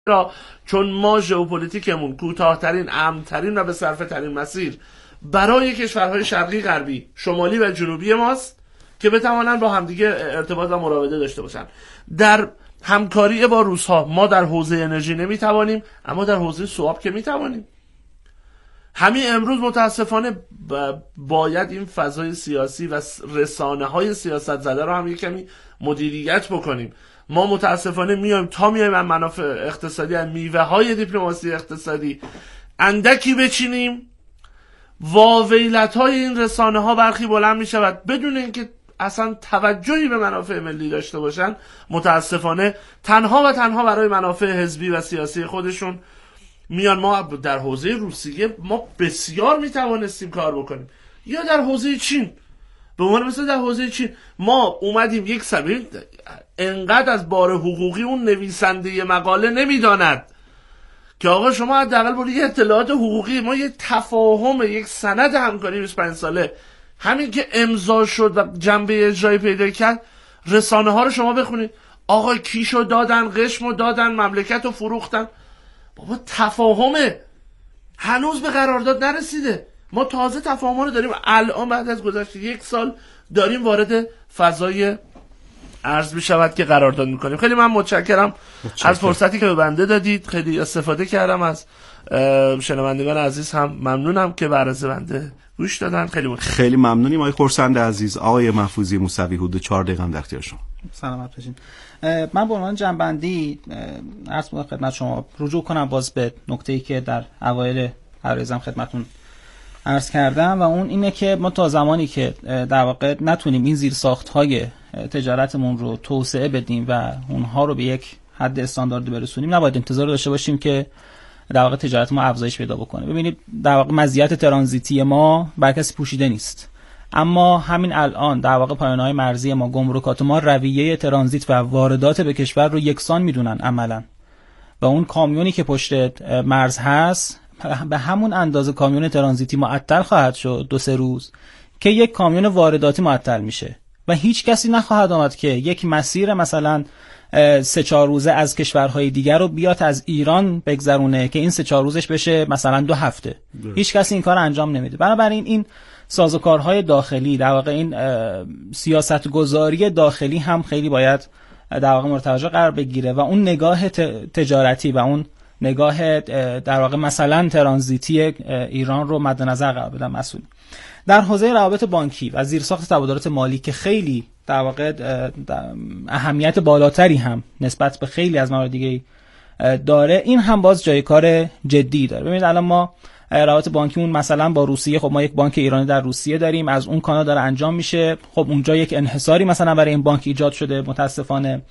را چون ما ژئوپلیتیکمون کوتاه‌ترین، امن‌ترین و به صرفه‌ترین مسیر برای کشورهای شرقی، غربی، شمالی و جنوبی ماست که بتوانن با همدیگه ارتباط و مراوده داشته باشن. در همکاری با روس‌ها ما در حوزه انرژی نمیتوانیم، اما در حوزه سواب که میتوانیم. همین امروز متاسفانه باید این فضای سیاسی و رسانه‌های سیاست زده رو هم یک کمی مدیریت بکنیم. ما متاسفانه میایم از منافع اقتصادی، از میوه‌های دیپلماسی اقتصادی اندکی بچینیم، واویلت‌های این رسانه‌ها برخی بلند می‌شود بدون اینکه اصلا توجهی به منافع ملی داشته باشن. متاسفانه تنها برای منافع حزبی و سیاسی خودشون میان. ما در حوزه روسیه ما بسیار میتوانستیم کار بکنیم، یا در حوزه چین، به عنوان مثلا در حوزه چین ما اومدیم یک سبیل انقدر از بار حقوقی اون نویسنده مقاله نمیداند که آقا شما حداقل برای یه اطلاعات حقوقی ما یه تفاهم، یک سند همکاری 25 ساله همین که امضا شد و جنبه اجرایی پیدا کرد، رسانه ها رو شما بخونید. آقا کیشو دادن، قشمو دادن، مملکت رو فروختن. بابا تفاهمه، هنوز به قرارداد نرسیده. ما تازه تفاهم رو داریم الان بعد از گذشت 1 سال داریم وارد فضای عرض بشود که قرارداد میکنیم. خیلی من متشکرم از فرصتی که به بنده دادید. خیلی استفاده کردم از شنوندگان عزیز، هم ممنونم که به عرض بنده گوش دادن. خیلی ممنونیم آقای خورسند عزیز. آقای محفوظی موسوی، حدود 4 دقیقه در اختیار شما. سلامت باشین. من به عنوان جنبندی عرض می‌کنم خدمت شما، رجوع کنم باز به نکته‌ای که در اوایل عرضم خدمتتون عرض کردم و اون اینه که ما تا زمانی که در واقع نتونیم این زیرساخت‌های تجارتمون رو توسعه بدیم و اونها رو به یک حد استاندارد برسونیم، نباید انتظار داشته باشیم که در واقع تجارت ما افزایش پیدا بکنه. ببینید در واقع مزیت ترانزیتی ما بر کسی پوشیده نیست، اما همین الان در واقع پایانه‌های مرزی ما، گمرکات ما رویه ترانزیت و واردات به کشور رو یکسان میدونن عملاً، و اون کامیونی که پشت مرز هست به همون اندازه کامیون ترانزیتی معطل خواهد شد 2-3 روز که یک کامیون وارداتی معطل میشه و هیچ کسی نخواهد آمد که یک مسیر مثلا 3-4 روزه از کشورهای دیگر رو بیاد از ایران بگذرونه که این 3-4 روزش بشه مثلا 2 هفته. هیچ کسی این کار انجام نمیده. بنابراین این سازوکارهای داخلی، در واقع این سیاست گذاری داخلی هم خیلی باید در واقع مورد توجه قرار بگیره و اون نگاه تجارتی و اون نگاه در واقع مثلا ترانزیتی ایران رو مد نظر قرار بدن مسئول. در حوزه روابط بانکی و زیرساخت تبادلات مالی که خیلی در واقع اهمیت بالاتری هم نسبت به خیلی از موارد دیگه داره، این هم باز جای کار جدی داره. ببینید الان ما روابط بانکیمون مثلا با روسیه، خب ما یک بانک ایرانی در روسیه داریم، از اون کانال داره انجام میشه. خب اونجا یک انحصاری مثلا برای این بانک ایجاد شده، متاسفانه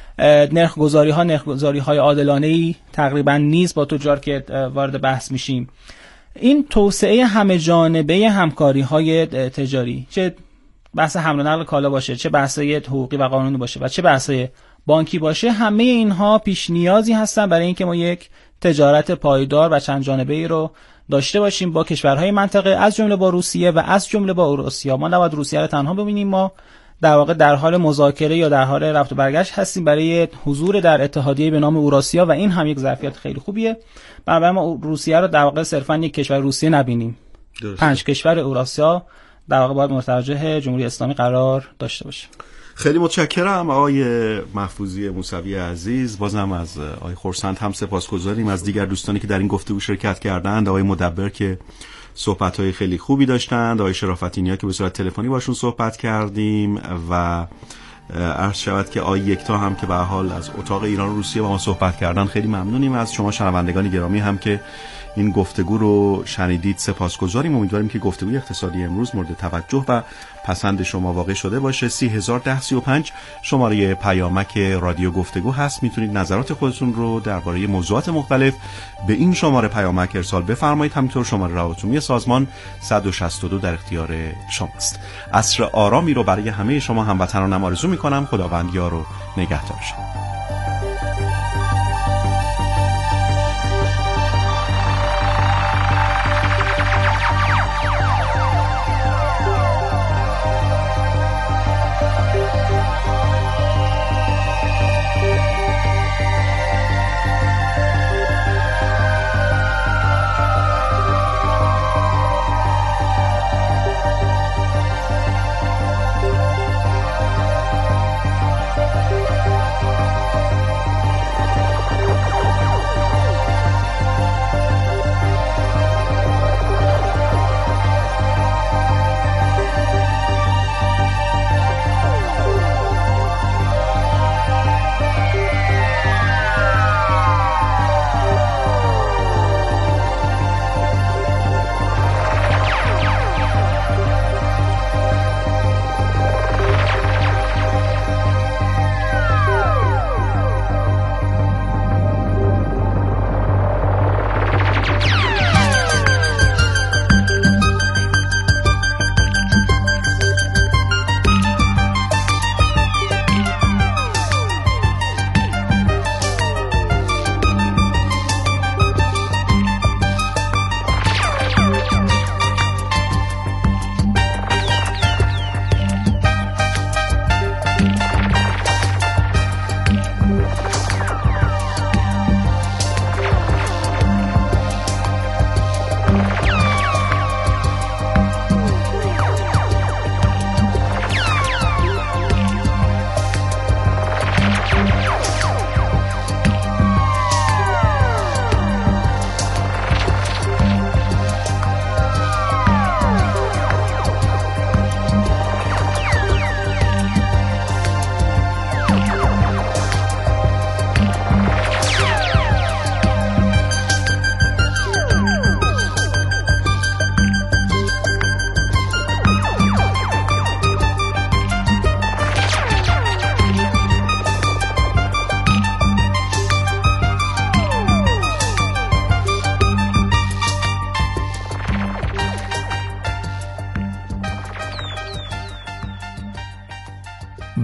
نرخ‌گذاری‌های عادلانه‌ای تقریبا نیست با تجار که وارد بحث میشیم. این توسعه همه جانبه همکاری‌های تجاری، چه بحث حمل و نقل کالا باشه، چه بحث‌های حقوقی و قانونی باشه و چه بحث‌های بانکی باشه، همه اینها پیش نیازی هستن برای اینکه ما یک تجارت پایدار و چند جانبه‌ای رو داشته باشیم با کشورهای منطقه، از جمله با روسیه و از جمله با اروسیا. ما نباید روسیه رو تنها ببینیم، ما در واقع در حال مذاکره یا در حال رفت و برگشت هستیم برای حضور در اتحادیه به نام اوراسیا و این هم یک ظرفیت خیلی خوبیه. بنابراین ما روسیه رو در واقع صرفا یک کشور روسیه نبینیم. 5 کشور اوراسیا در واقع باید متوجه جمهوری اسلامی قرار داشته باشه. خیلی متشکرم آقای محفوظی موسوی عزیز. بازم از آقای خورسند هم سپاسگزاریم، از دیگر دوستانی که در این گفتگو شرکت کردند، آقای مدبر که صحبت‌های خیلی خوبی داشتند، آقای شرافتی‌نیا که به صورت تلفنی باشون صحبت کردیم و عرض شود که آقای یکتا هم که به حال از اتاق ایران و روسیه با ما صحبت کردن. خیلی ممنونیم از شما شنوندگان گرامی هم که این گفتگو رو شنیدید. سپاسگزاریم. امیدواریم که گفتگوی اقتصادی امروز مورد توجه و پسند شما واقع شده باشه. 30105 شماره پیامک رادیو گفتگو هست. میتونید نظرات خودتون رو درباره موضوعات مختلف به این شماره پیامک ارسال بفرمایید. همینطور شماره روابط سازمان 162 در اختیار شماست. عصر آرامی رو برای همه شما هموطنانم آرزو میکنم. خداوند یار و نگهدار شما.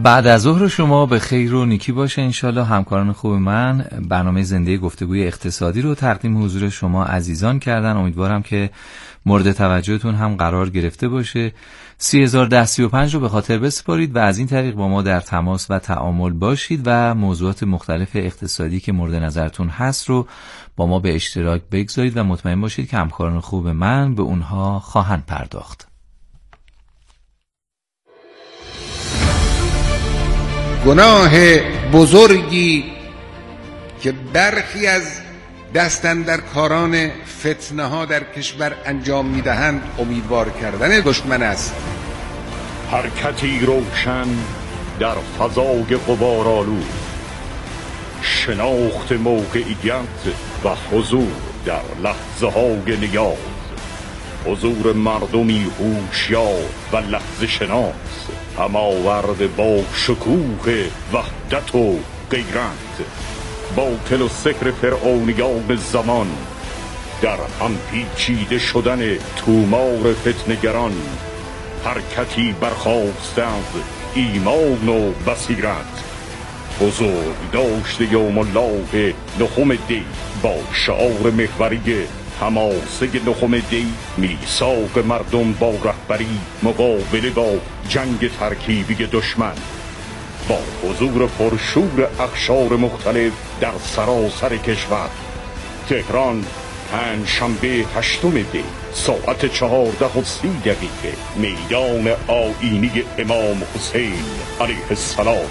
بعد از ظهر شما به خیر و نیکی باشه انشالله همکاران خوب من. برنامه زنده گفتگوی اقتصادی رو تقدیم حضور شما عزیزان کردن. امیدوارم که مورد توجهتون هم قرار گرفته باشه. 301035 رو به خاطر بسپارید و از این طریق با ما در تماس و تعامل باشید و موضوعات مختلف اقتصادی که مورد نظرتون هست رو با ما به اشتراک بگذارید و مطمئن باشید که همکاران خوب من به اونها خواهند پرداخت. گناه بزرگی که برخی از دستاندرکاران فتنه ها در کشور انجام میدهند امیدوار کردن دشمن است. حرکتی روشن در فضای غبارآلود، شناخت موقعیت و حضور در لحظه های نیاز، حضور مردمی هوشیار و لحظه شناس، هماورد با شکوه وحدت و غیرت، باطل و سحر فرعونیان زمان، در هم پیچیده شدن تومار فتنگران، حرکتی برخاسته از ایمان و بصیرت، بزرگ داشته یوم الله نهم دی با شعار محوری حماسه نهم دی، میثاق مردم با رهبری مقابله با جنگ ترکیبی دشمن، با حضور پرشور اقشار مختلف در سراسر کشور. تهران، پنجشنبه 8 دی ساعت 14:30 میدان آیینی امام حسین علیه السلام.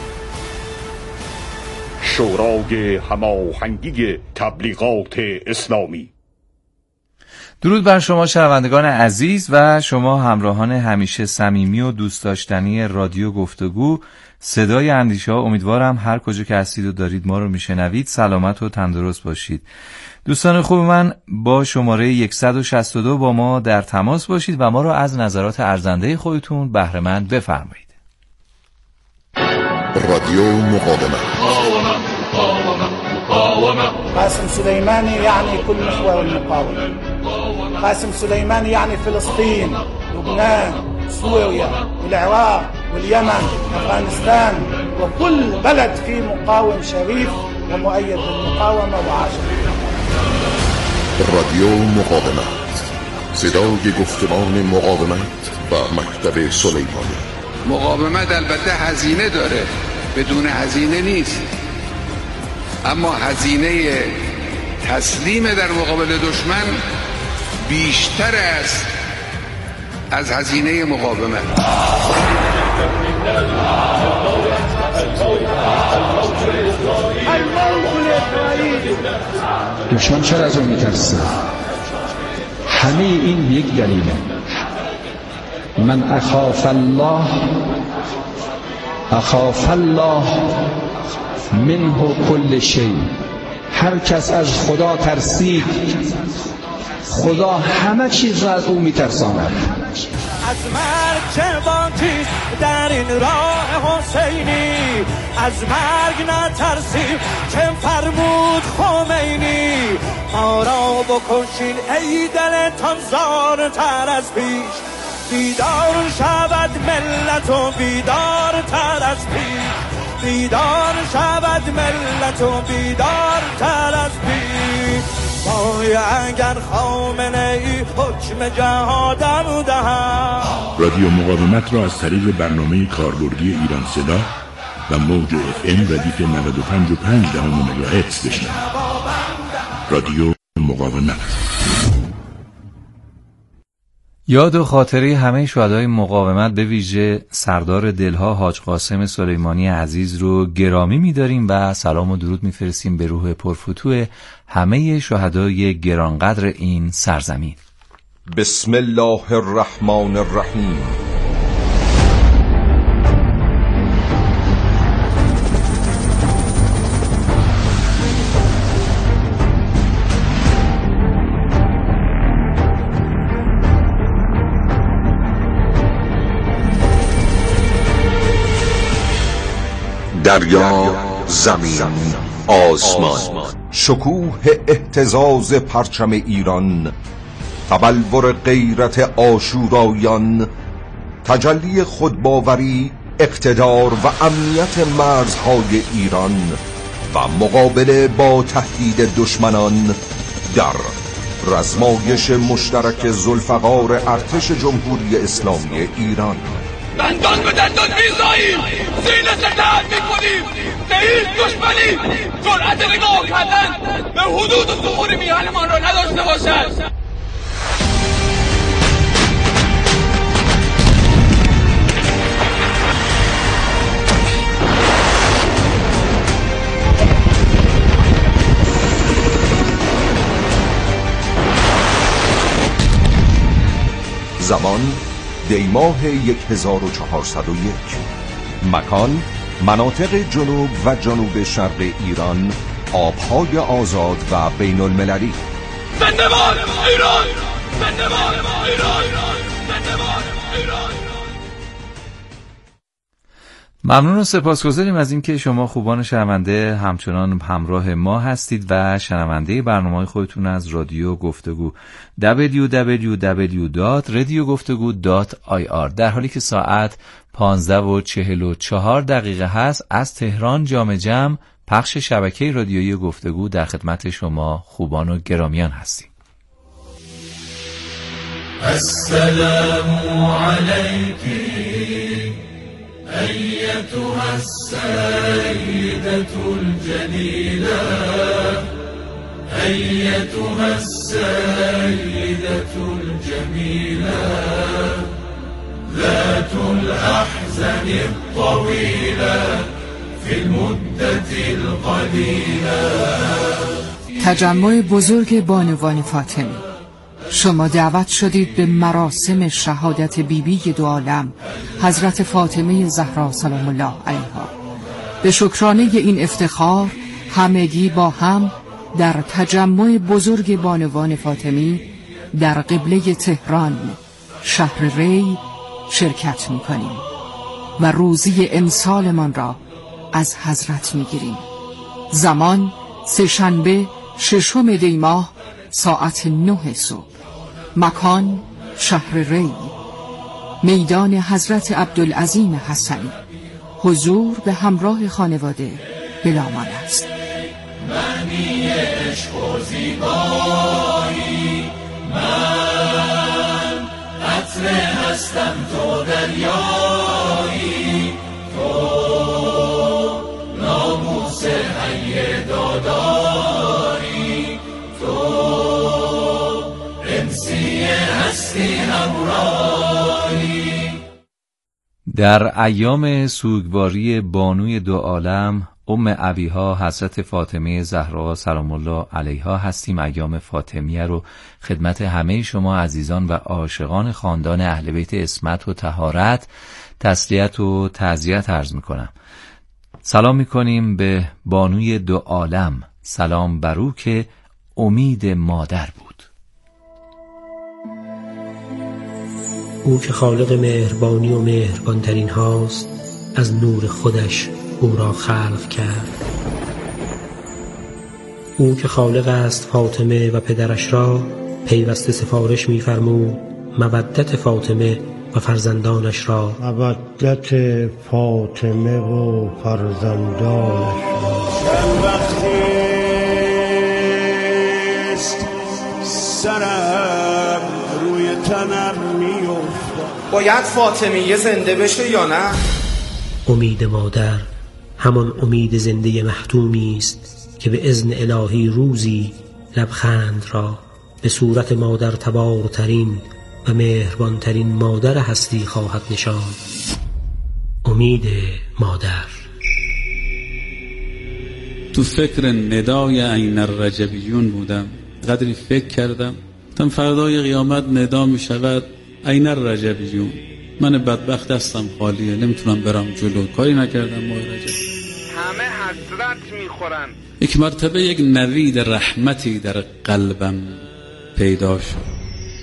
شورای هماهنگی تبلیغات اسلامی. درود بر شما شنوندگان عزیز و شما همراهان همیشه صمیمی و دوست داشتنی رادیو گفتگو صدای اندیشه ها. امیدوارم هر کجا که هستید و دارید ما رو میشنوید سلامت و تندرست باشید. دوستان خوب من، با شماره 162 با ما در تماس باشید و ما رو از نظرات ارزنده خودتون بهره مند بفرمایید. رادیو مقاومت. قاسم سليماني يعني كل محور المقاومة. قاسم سليماني يعني فلسطين، لبنان، سوريا، العراق واليمن، أفغانستان وكل بلد فيه مقاوم شريف ومؤيد بالمقاومة وعاشق. رادیو مقاومت، صدای گفتمان مقاومت و مکتب سلیمانی. مقاومت البته هزینه داره، بدون هزینه نیست، اما هزینه تسلیم در مقابل دشمن بیشتر است از هزینه مقاومت. دشمن چرا از اون میترسه؟ همه این یک دلیله. من اخاف الله منه کل شی. هر کس از خدا ترسید خدا همه چیز را از او میترساند. از مرگ چه باکی در این راه حسینی، از مرگ نترسیم چه فرمود خمینی. ما را بکشین ای دلتان زارتر از پیش، بیدار شود ملت و بیدار تر از پیش، بیدار شود ملت و بیدار تر از پیش. وای اگر خامنه ای حکم جهادم دهد. رادیو مقاومت را از طریق برنامه کاربردی ایران صدا و موج FM ردیف 95.5 مگاهرتز بشنوید. رادیو مقاومت. یاد و خاطره همه شهدای مقاومت به ویژه سردار دلها حاج قاسم سلیمانی عزیز رو گرامی می‌داریم و سلام و درود می‌فرستیم به روح پرفتوح همه شهدای گرانقدر این سرزمین. بسم الله الرحمن الرحیم. دریا، زمین، آسمان، شکوه اهتزاز پرچم ایران، تبلور غیرت آشورایان، تجلی خودباوری، اقتدار و امنیت مرزهای ایران و مقابله با تهدید دشمنان در رزمایش مشترک ذوالفقار ارتش جمهوری اسلامی ایران. دندان به دندان میزاییم، سینه ستحت میکنیم، به هیچ دشمنی جرأت نگاه کردن به حدود و ظهور میهنمان را نداشته باشد. زمان دیماه 1401. مکان مناطق جنوب و جنوب شرق ایران، آبهای آزاد و بین المللی. زنده باد ایران! زنده باد ایران! زنده باد ایران! ممنون و سپاسگزاریم از اینکه شما خوبان شنونده همچنان همراه ما هستید و شنونده برنامه‌های خودتون از رادیو گفتگو www.radiogoftegu.ir. در حالی که ساعت 15:44 هست از تهران جام جم پخش شبکه رادیویی گفتگو در خدمت شما خوبان و گرامیان هستیم. السلام علیکی أيتها السيدة الجليلة أيتها السيدة الجميلة ذات الأحزان الطويلة في المدة القليلة. تجمع بزرگ بانوان فاطمی، شما دعوت شدید به مراسم شهادت بیبی دو عالم حضرت فاطمه زهرا سلام الله علیها. به شکرانه این افتخار همگی با هم در تجمع بزرگ بانوان فاطمی در قبله تهران شهر ری شرکت می‌کنیم و روزی امسالمان را از حضرت می‌گیریم. زمان سه‌شنبه 6 دی ماه ساعت 9 صبح. مکان شهر ری، میدان حضرت عبدالعظیم حسنی. حضور به همراه خانواده بلامان است. معنی عشق و زیبایی، من قطره هستم تو دریایی، تو ناموس حی داداری، تو امسی هستی همراهی. در ایام سوگواری بانوی دو عالم ام ابیها حضرت فاطمه زهرا سلام الله علیها هستیم. ایام فاطمیه رو خدمت همه شما عزیزان و عاشقان خاندان اهل بیت عصمت و طهارت تسلیت و تعزیت عرض میکنم. سلام میکنیم به بانوی دو عالم، سلام بر او که امید مادر بود. او که خالق مهربانی و مهربانترین هاست، از نور خودش او را خلق کرد. او که خالق است فاطمه و پدرش را، پیوسته سفارش می‌فرمود مودت فاطمه و فرزندانش را. مودت فاطمه و فرزندانش را. چند وقتیست سرم روی تنم میافتد، باید فاطمیه زنده بشه یا نه؟ امید مادر همان امید زنده محتومی است که به اذن الهی روزی لبخند را به صورت مادر تبارترین و مهربانترین مادر هستی خواهد نشاند. امید مادر. تو فکر ندای عین الرجبیون بودم، قدری فکر کردم تا فردای قیامت ندا می شود عین الرجبیون. من بدبخت دستم خالیه، نمیتونم برم جلو، کاری نکردم ماه رجب. همه حسرت میخورن. یک مرتبه یک نوید رحمتی در قلبم پیدا شد.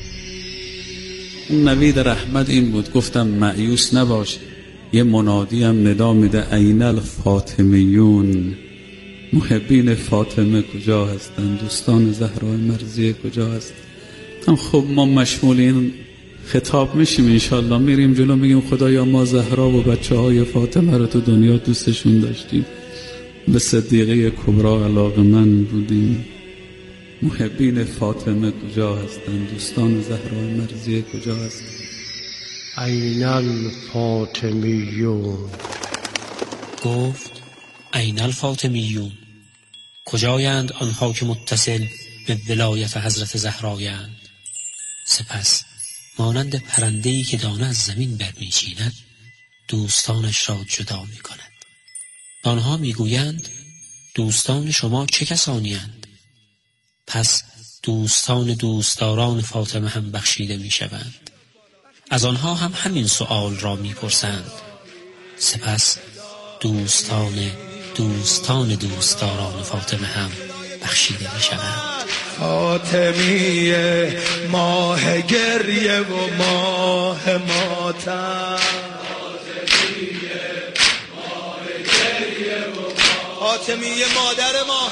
اون نوید رحمت این بود، گفتم مایوس نباش، یه منادی هم ندا میده عین الفاطمیون. محبین فاطمه کجا هستن؟ دوستان زهرا مرضیه کجا هستن؟ خب ما مشمول این خطاب میشیم انشالله، میریم جلو میگیم خدایا ما زهرا و بچه های فاطمه رو تو دنیا دوستشون داشتیم، به صدیقه کبرا علاقه من بودیم. محبین فاطمه کجا هستند؟ دوستان زهرا مرضیه کجا هستند؟ این الفاطمیون. گفت این الفاطمیون، کجایند آنها که متصل به ولایت حضرت زهرایند؟ سپس مانند پرنده‌ای که دانه از زمین برمیچیند دوستانش را جدا می کند. آنها میگویند دوستان شما چه کسانی اند؟ پس دوستان دوستداران فاطمه هم بخشیده می شوند. از آنها هم همین سؤال را می پرسند. سپس دوستان دوستداران فاطمه هم بخشیده می شوند. فاطمیه ماه گریه و ماه ماتم، فاطمیه مادر ماه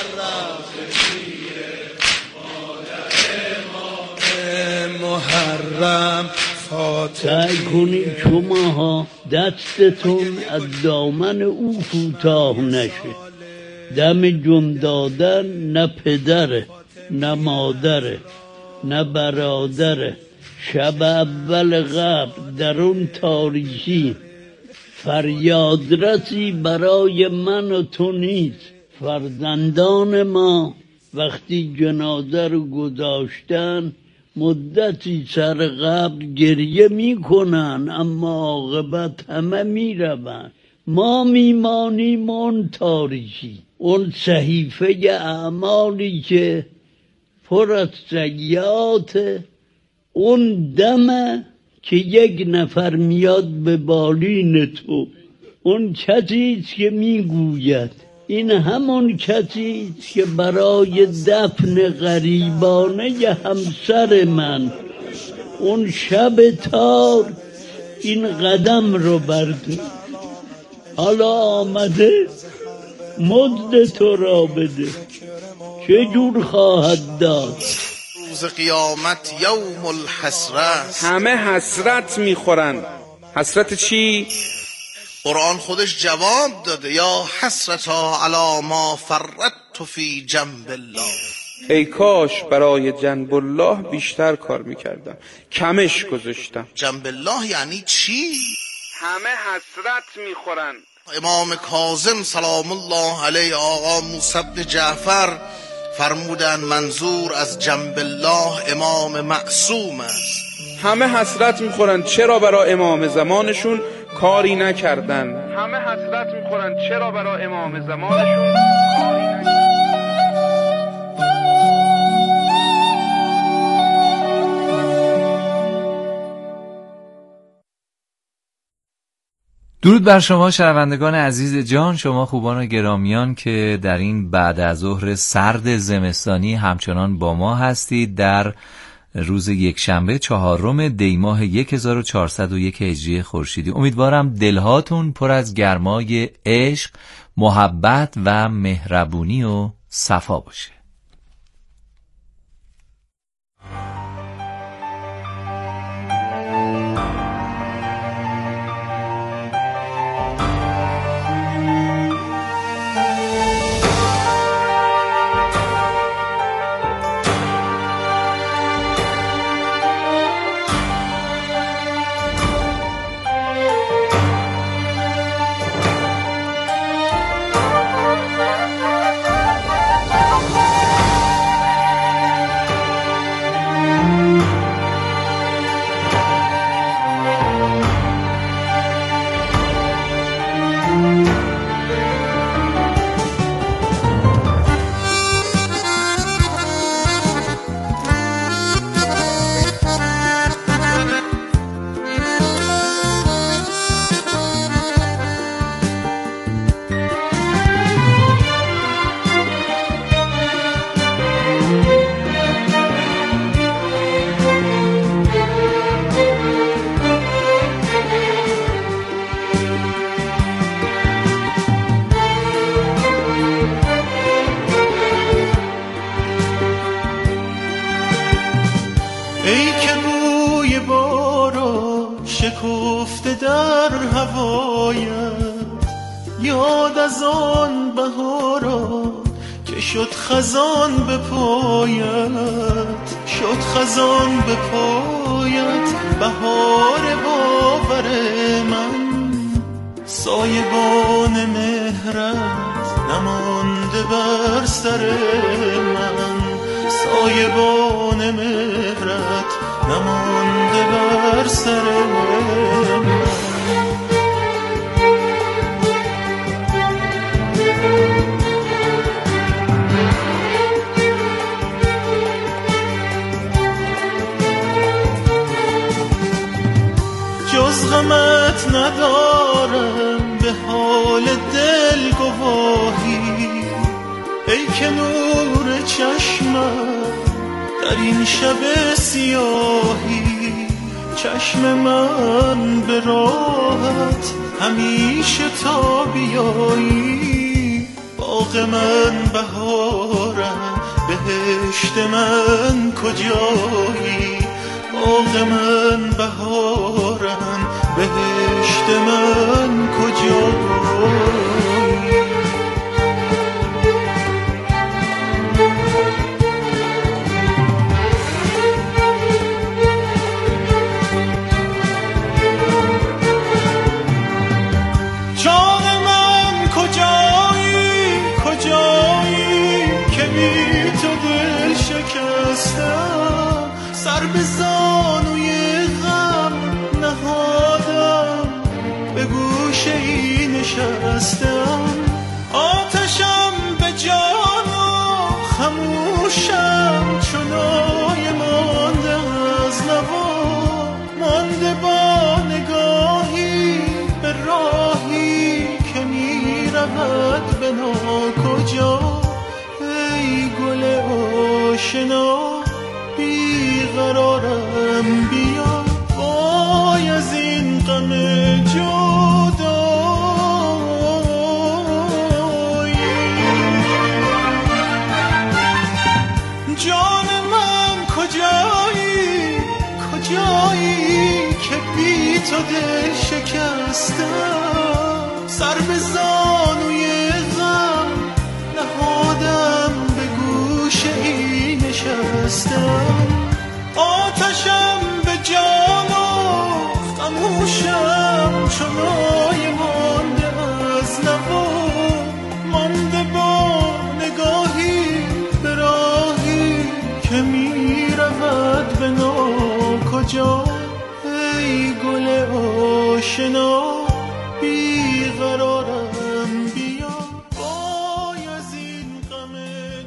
محرم، سعی کنید شماها دستتون از دامن او کوتاه نشه. دم جون دادن نه پدره نه مادره نه برادره. شب اول قبل در اون تاریکی فریاد رسی برای من و تو نیست. فرزندان ما وقتی جنازه رو گذاشتن مدتی سر قبر گریه میکنن، اما عاقبت همه میروند. ما میمانیم اون تاریکی، اون صحیفه اعمالی که پر از سیئات، اون دمه که یک نفر میاد به بالین تو، اون کسیست که میگوید این همون کسیست که برای دفن غریبانه همسر من اون شب تار این قدم رو برده، حالا آمده مزد تو را بده، چه جور خواهد داد؟ روز قیامت یوم الحسرت، همه حسرت میخورن. حسرت چی؟ قرآن خودش جواب داده، یا حسرتا علی ما فرطت فی جنب الله. ای کاش برای جنب الله بیشتر کار میکردم، کمش گذاشتم. جنب الله یعنی چی؟ همه حسرت میخورن. امام کاظم سلام الله علیه، آقا موسی بن جعفر فرمودن منظور از جنب الله امام معصوم است. همه حسرت میخورن چرا برای امام زمانشون کاری نکردن. همه حسرت میخورن چرا برای امام زمانشون کاری نکردن. درود بر شما شنوندگان عزیز جان، شما خوبان و گرامیان که در این بعد از ظهر سرد زمستانی همچنان با ما هستید در روز یکشنبه 4 دی ماه 1401 هجری خورشیدی. امیدوارم دلهاتون پر از گرمای عشق، محبت و مهربونی و صفا باشه. ای که بوی با شکفته در هوایت، یاد از آن بهارا که شد خزان به پایت، شد خزان به پایت. بهار باور من، سایبان مهرت نمانده بر سر من، سایبان مهرت نمانده بر سر من. جز غمت ندارم به حال دل گواهی، ای که نور چشمت در این شب سیاهی. چشم من به راحت همیشه تا بیایی، باغ من بهارم بهشت من کجایی، باغ من بهارم بهشت من کجایی. سر به زانوی غم نهادم، به گوشه ای نشستم. آتشم به جان و خموشم، چنای مانده از نوا، مانده با نگاهی به راهی که می رود به ناکجا. ای گل آشنا بیقرارم، بیا وای از این غم جدایی. جان من کجایی، کجایی که بی تو دل شکستم. سر به زانوی غم نهادم، به گوشه ای نشستم. آتشم به جان و خموشم، چنای مانده از نوا، مانده با نگاهی به راهی که می رود به ناکجا. ای گل آشنا بیقرارم، بیا وای از این غم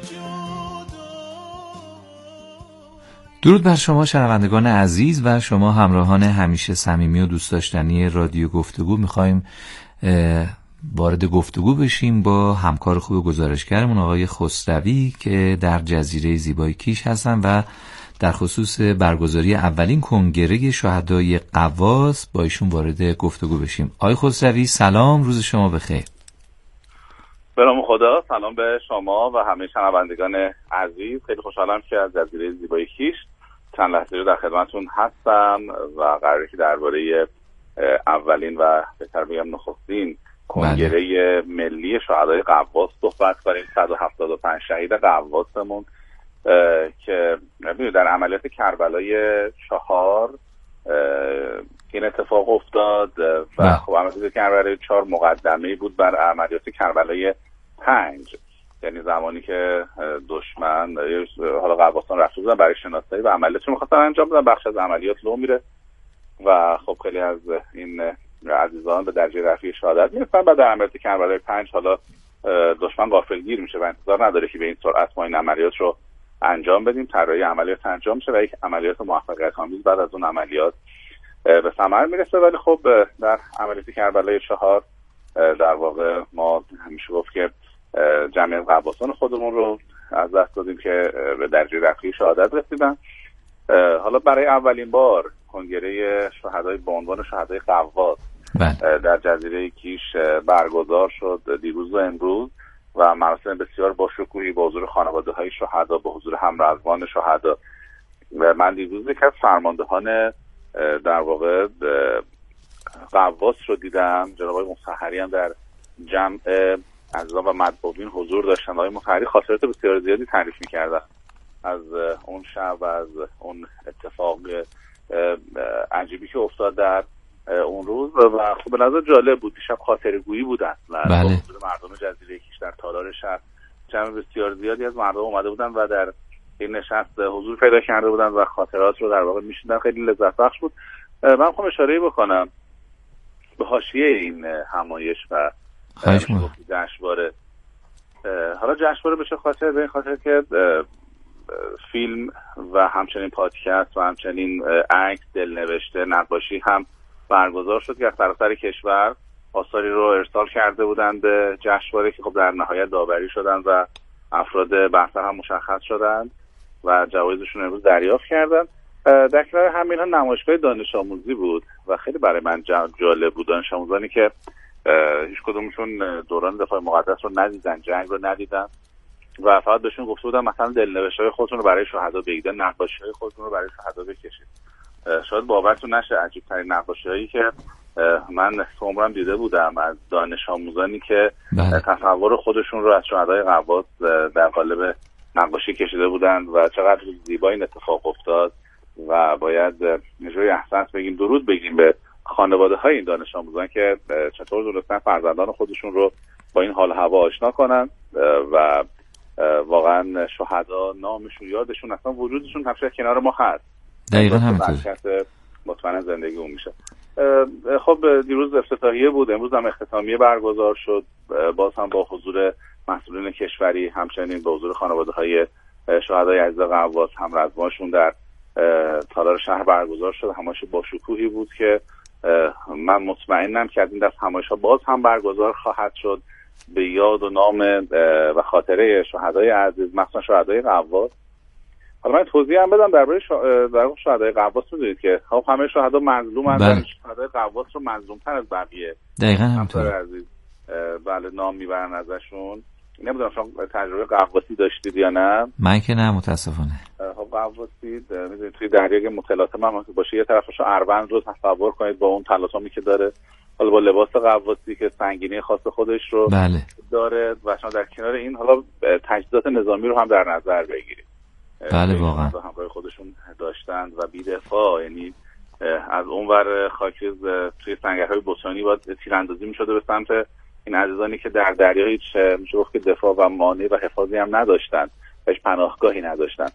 درود بر شما شنوندگان عزیز و شما همراهان همیشه صمیمی و دوست داشتنی رادیو گفتگو. میخوایم وارد گفتگو بشیم با همکار خوب گزارشگرمون آقای خسروی که در جزیره زیبای کیش هستن و در خصوص برگزاری اولین کنگره شهدای قواس با ایشون وارد گفتگو بشیم. آقای خسروی سلام، روز شما بخیر. به نام خدا، سلام به شما و همه شنوندگان عزیز. خیلی خوشحالم که از جزیره زیبای کیش چند لحظه رو در خدمتتون هستم و قراره که درباره اولین و بهتر بگم نخستین کنگره ملی شهدای قواس صحبت کنیم. 175 شهید قواسمون که در عملیات کربلای 4 این اتفاق افتاد و خب عملیات کربلای 4 مقدمه بود بر عملیات کربلای 5، یعنی زمانی که دشمن حالا قواسان رفته بودن برای شناسایی و عملیات رو می‌خواستن انجام بدن، بخش از عملیات لو میره و خب خیلی از این عزیزان به درجه رفیع شهادت میرسن. بعد در عملیات کربلای 5 حالا دشمن غافلگیر میشه و انتظار نداره که به این سرعت ما این عملیات رو انجام بدیم. طراحی عملیات انجام میشه و یک عملیات موفقیت‌آمیز بعد از اون عملیات به ثمر میرسه. ولی خب در عملیات کربلای 4 در واقع ما همیشه گفت که جمعیت قواسان خودمون رو از دست دادیم که به درجه رفیع شهادت رسیدن. حالا برای اولین بار کنگره شهدای به عنوان شهدای قواس در جزیره کیش برگزار شد دیروز و امروز و مراسم بسیار باشکوهی با حضور خانواده‌های شهدا، با حضور همرزوان شهدا. و من دیروز یکی از فرماندهان در واقع غواص رو دیدم. جناب آقای مطهری هم در جمع عزیزان و مطبوعین حضور داشتن. آقای مطهری خاطرات بسیار زیادی تعریف می‌کردن از اون شب و از اون اتفاق عجیبی که افتاد در اون روز و خب به نظر جالب بود. شب خاطره‌گویی بود اصلا. بله. مردم جزیره کیش در تالار شهر جمع بسیار زیادی از مردم اومده بودن و در این نشست حضور پیدا کرده بودن و خاطرات رو در واقع میشنیدن. خیلی لذت بخش بود. من می‌خوام اشاره بکنم به حاشیه این همایش و جشنواره. حالا جشنواره به چه خاطر؟ به این خاطر که فیلم و همچنین پادکست و همچنین عکس، دلنوشته، نقاشی هم برگزار شد که از سراسر کشور آثاری رو ارسال کرده بودن به جشنواره که خب در نهایت داوری شدن و افراد برتر هم مشخص شدن و جوایزشون امروز دریافت کردن. در کنار همین نمایشگاه دانش آموزی بود و خیلی برای من جالب بود. دانش آموزانی که هیچ کدومشون دوران دفاع مقدس رو ندیدن، جنگ رو ندیدن و فقط بهشون گفته بودن مثلا دلنوشت‌های خودتون رو برای شهدا بگید، نقاشی‌های خودتون رو برای شهدا بکشید. شاید باورتون نشه عجیب‌ترین نقاشی‌هایی که من عمرم دیده بودم از دانش آموزانی که تصور خودشون رو از شهدای غواص در قالب نقاشی کشیده بودن و چقدر زیبا این اتفاق افتاد و باید جوی احسان بگیم، درود بگیم به خانواده‌های این دانش آموزان که چطور دونستن فرزندان خودشون رو با این حال هوا آشنا کنن و واقعا شهدا نامشون، یادشون، اصلا وجودشون همیشه کنار ما هست. دقیقاً همینطور. مطمئنا زندگی اون میشه. خب دیروز افتتاحیه بود، امروز هم اختتامیه برگزار شد، باز هم با حضور مسئولین کشوری، همچنین با حضور خانواده‌های شهدای عزیز غواص. همرزماشون در تالار شهر برگزار شد. همایش با شکوهی بود که من مطمئنم که از این دست همایش‌ها باز هم برگزار خواهد شد به یاد و نام و خاطره شهدای عزیز، مثلا شهدای غواص. حالا من توضیح هم بدم درباره شهدای غواص. می‌دونید که خب همه شهدا مظلومن، شهدای غواص رو مظلوم‌تر از بقیه دقیقاً همینطوره عزیز بله نام میبرن ازشون. نمیدونم شما تجربه غواصی داشتید یا نه؟ من که نه متاسفانه. خب غواصی میدونید توی دریا که متلاطم هم باشه، یه طرفش اروند رو تصور کنید با اون تلاطمی که داره، حالا با لباس غواصی که سنگینی خاص خودش رو بله. داره و شما در کنار این حالا تجهیزات نظامی رو هم در نظر بگیرید. بله واقعا همراه خودشون داشتن و بی‌دفاع، یعنی از اونور خاکریز توی سنگرهای بوتانی باید تیراندازی می‌شده به سمت این عزیزانی که در دریا هیچ میشه گفت که دفاع و مانع و حفاظی هم نداشتن، هیچ پناهگاهی نداشتن.